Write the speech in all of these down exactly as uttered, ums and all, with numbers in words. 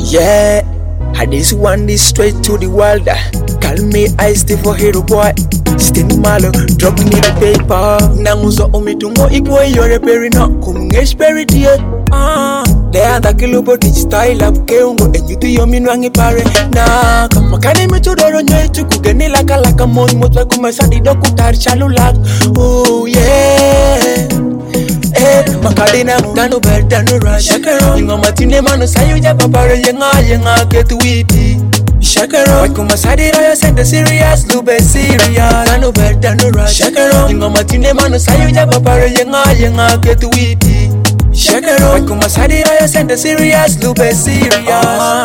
Yeah, I this one this straight to the world. Call me Ice T for hero boy. Sting malo, drop me the paper. Nanguzo omitungo ikwe yore peri no kumungesh peri tie. Ah, they are the kilobo teach style up keungo and you do your minwangi pare. Na kama kani mitudoro nyoy tukugeni laka laka moi motwa kumasadi doku tar chalulak. Oh yeah. Eh, makadina mutano bedano rush. Shakero, ingo matine mano sayuja papare yenga yenga ketu witi. Shakero, wako masadi raya senda serious, lube serious. Tano bedano rush. Shakero, ingo matine mano sayuja papare yenga yenga ketu witi. Shakero, wako masadi raya senda serious, lube serious. Ah,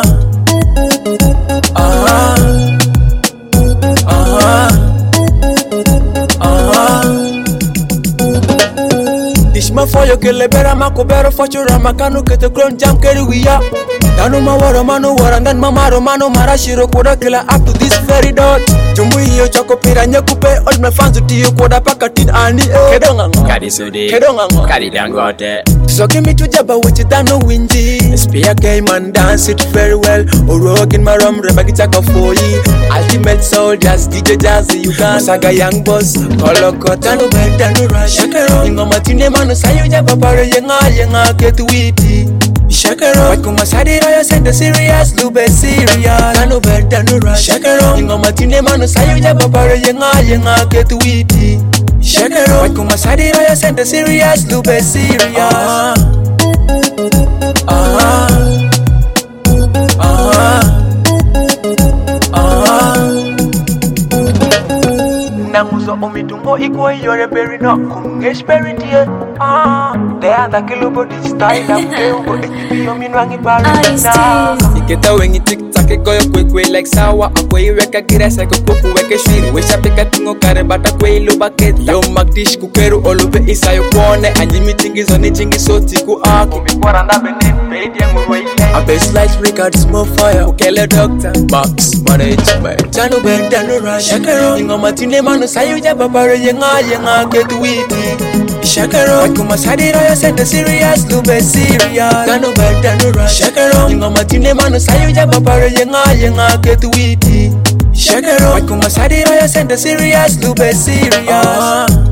ah, ah, ah. Dishma for your killer better mako better for your ramakano get a grown jam carry we up. Dano ma wara mano wara and then mama romano marashiro koda killer up to this very dot. Jumui yo chako piranya kupe all my fans to you koda pakatin ani kedonga Kadi sudi kedonga Kadi dangote so give me to jaba with it no windy. Spear game and dance it very well. Orokin maram rebagitaka for ye. Ultimate soldiers D J Jazzy you can saga young boss koloko tano better no rush. Shakero ingo matine mano sayuja papare yenga yenga ketu witi. Shakero, wako masadi raya senda serious, lube serious. Tano better no rush. Shakero, ingo matine mano sayuja papare yenga yenga ketu witi. Shakero, wako masadi raya senda serious, lube serious. Ah, ah, ah, ah. Nanguzo omitungo ikwe yore peri no kumungesh peri tie. Ah, they are the kilobo this style of keungo and you minwangi parina. Iketa wengi tiktak goyo kwe kwe like sawa akwe weka kirasa kuku weke shiri wesha pika tungo kare bata kwe luba keta yo magdish kukeru olube isayo kone anjimi chingizo ni chingiso tiku aki umikwara na benin pedi yangu roi a best light records more fire ukele doctor box management chano benda no rush. Shakero ingo matine mano sayuja babare yenga yenga ketu witi. Shakero, wako masadi raya senda serious, lube serious. Tano better no rush. Shakero, ingo matine mano sayuja babare yenga yenga ketu witi. Shakero, wako masadi raya senda serious, lube serious. Ah.